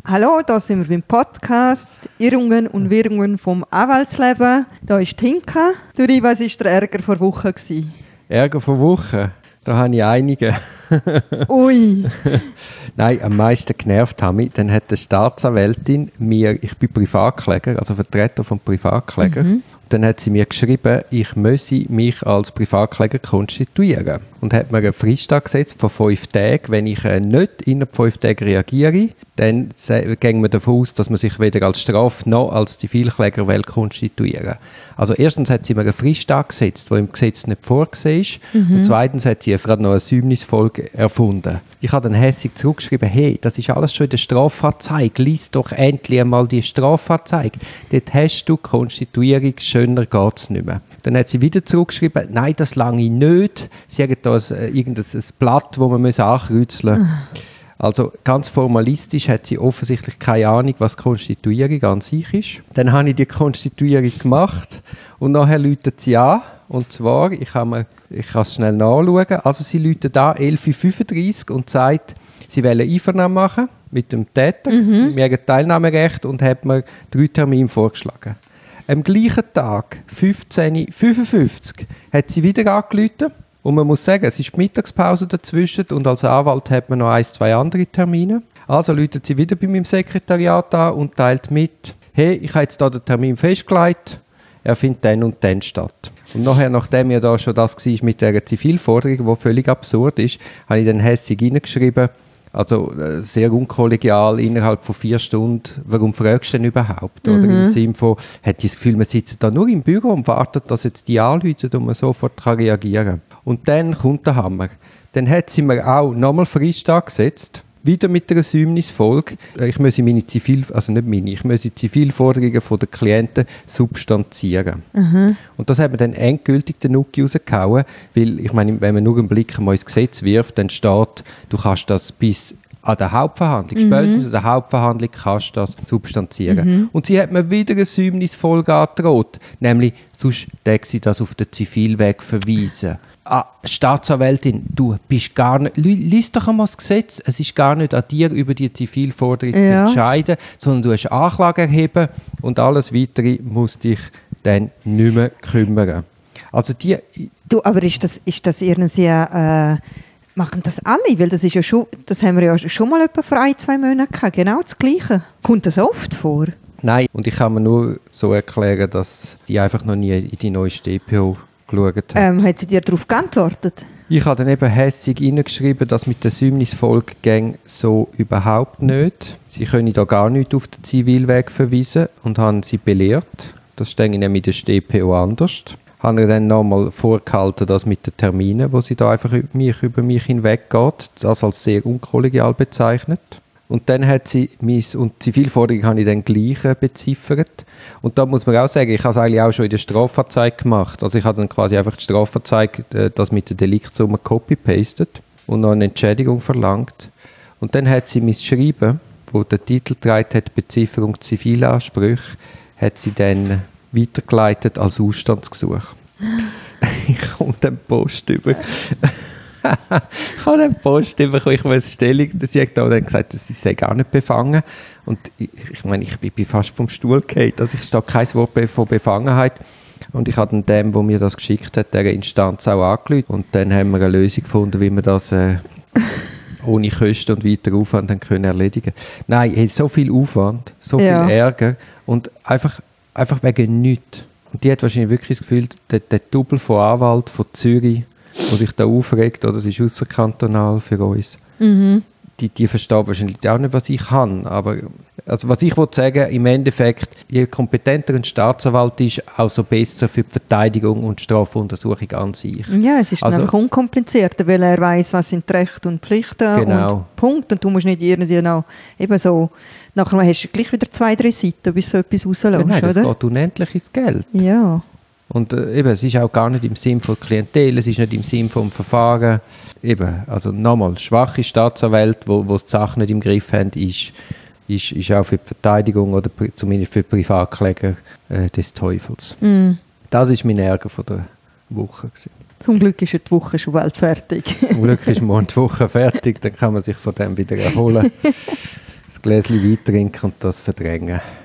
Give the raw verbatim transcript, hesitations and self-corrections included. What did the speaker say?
Hallo, da sind wir beim Podcast «Irrungen und Wirrungen vom Anwaltsleben». Da ist Tinka. Duri, was war der Ärger vor Wochen? Ärger vor Wochen? Da habe ich einige. Ui. Nein, am meisten genervt habe ich, dann hat die Staatsanwältin mir, ich bin Privatkläger, also Vertreter von Privatkläger, mhm. Dann hat sie mir geschrieben, ich müsse mich als Privatkläger konstituieren. Und hat mir eine Frist gesetzt von fünf Tagen. Wenn ich äh, nicht innerhalb fünf Tagen reagiere, dann gehen wir davon aus, dass man sich weder als Straf- noch als Zivilkläger will konstituieren. Also erstens hat sie mir eine Frist gesetzt, die im Gesetz nicht vorgesehen ist. Mhm. Und zweitens hat sie gerade noch eine Säumnisfolge erfunden. Ich habe dann hässig zurückgeschrieben, hey, das ist alles schon in der Strafanzeige. Lies doch endlich einmal die Strafanzeige. Dort hast du Konstituierung, schöner geht es nicht mehr. Dann hat sie wieder zurückgeschrieben, nein, das lange nicht. Sie haben da ein, irgendein ein Blatt, das man ankreuzeln muss. Also ganz formalistisch hat sie offensichtlich keine Ahnung, was Konstituierung an sich ist. Dann habe ich die Konstituierung gemacht und nachher läutet sie an. Und zwar, ich kann, mir, ich kann es schnell nachschauen, also sie läutet an elf Uhr fünfunddreißig und sagt, sie wollen Einvernahmen machen mit dem Täter, mhm. wir haben Teilnahmerecht und hat mir drei Termine vorgeschlagen. Am gleichen Tag, fünfzehn Uhr fünfundfünfzig, hat sie wieder angerufen. Und man muss sagen, es ist die Mittagspause dazwischen und als Anwalt hat man noch ein, zwei andere Termine. Also läutet sie wieder bei meinem Sekretariat an und teilt mit, hey, ich habe jetzt hier den Termin festgelegt, er findet dann und dann statt. Und nachher, nachdem ja da schon das war mit der Zivilforderung, die völlig absurd ist, habe ich dann hässig reingeschrieben, also äh, sehr unkollegial, innerhalb von vier Stunden, warum fragst du denn überhaupt? Mhm. Oder im Sinne von, hat das Gefühl, man sitzt da nur im Büro und wartet, dass jetzt die anrufen und man sofort kann reagieren kann. Und dann kommt der Hammer. Dann hat sie mir auch nochmal Frist angesetzt, wieder mit einer Säumnisfolge. Ich muss meine Zivil, also nicht meine, ich muss die Zivilforderungen der Klienten substanzieren. Mhm. Und das hat mir dann endgültig den Nuki rausgehauen, weil ich meine, wenn man nur einen Blick mal ins Gesetz wirft, dann steht, du kannst das bis an der Hauptverhandlung, mhm. spätestens an der Hauptverhandlung kannst du das substanzieren. Mhm. Und sie hat mir wieder eine Säumnisfolge angedroht, nämlich, sonst darf sie das auf den Zivilweg verweisen. Ah, Staatsanwältin, du bist gar nicht, lies doch einmal das Gesetz, es ist gar nicht an dir, über die Zivilforderung ja. zu entscheiden, sondern du hast Anklage erheben und alles Weitere muss dich dann nicht mehr kümmern. Also die... Du, aber ist das, ist das irgendwie, äh, machen das alle? Weil das ist ja schon, das haben wir ja schon mal etwa vor ein, zwei Monaten gehabt, genau das Gleiche. Kommt das oft vor? Nein, und ich kann mir nur so erklären, dass die einfach noch nie in die neueste D P O geschaut hat. Ähm, hat sie dir darauf geantwortet? Ich habe dann eben hässig reingeschrieben, dass mit der Säumnisfolge ging so überhaupt nicht. Sie können da gar nicht auf den Zivilweg verweisen und haben sie belehrt. Das steht nämlich in der D P O anders. Habe ihr dann nochmal vorgehalten, dass mit den Terminen, wo sie da einfach über mich, über mich hinweggeht, das als sehr unkollegial bezeichnet. Und dann hat sie mein, und die Zivilforderung habe ich dann gleich beziffert. Und da muss man auch sagen, ich habe es eigentlich auch schon in der Strafanzeige gemacht. Also ich habe dann quasi einfach die Strafanzeige, das mit der Deliktsumme copy-pastet und noch eine Entschädigung verlangt. Und dann hat sie mein Schreiben, wo der Titel trägt hat, Bezifferung Zivilansprüche, hat sie dann weitergeleitet als Ausstandsgesuch. Ich komme dann Post über. Ich habe eine Post bekommen, ich muss Stellung. Sie hat dann gesagt, sie sei gar nicht befangen. Und ich, ich meine, ich bin fast vom Stuhl gefallen. Also ich stehe kein Wort von Befangenheit. Und ich habe dann dem, der mir das geschickt hat, dieser Instanz auch angerufen. Und dann haben wir eine Lösung gefunden, wie wir das äh, ohne Kosten und weiter Aufwand dann können erledigen können. Nein, hey, so viel Aufwand, so viel ja. Ärger und einfach, einfach wegen nichts. Und die hat wahrscheinlich wirklich das Gefühl, der, der Double von Anwalt von Zürich, der sich da aufregt, oder das ist ausserkantonal für uns. Mhm. Die, die verstehen wahrscheinlich auch nicht, was ich kann. Aber also was ich wollte sagen, im Endeffekt, je kompetenter ein Staatsanwalt ist, also besser für die Verteidigung und die Strafuntersuchung an sich. Ja, es ist also, einfach unkomplizierter, weil er weiss, was sind die Rechte und Pflichten genau. und Punkt. Und du musst nicht irgendwie noch eben so, nachher hast du gleich wieder zwei, drei Seiten, bis so etwas rauslässt, ja, nein, das oder? geht unendlich ins Geld. Ja. Und äh, eben, es ist auch gar nicht im Sinn von Klientel, es ist nicht im Sinn vom Verfahren. Eben, also nochmal, schwache Staatsanwälte, wo, wo die Sachen nicht im Griff haben, ist, ist, ist auch für die Verteidigung oder pri- zumindest für Privatkläger äh, des Teufels. Mm. Das war mein Ärger von der Woche gewesen. Zum Glück ist die Woche schon bald fertig. Zum Glück ist morgen die Woche fertig, dann kann man sich von dem wieder erholen. das Gläschen Wein trinken und das verdrängen.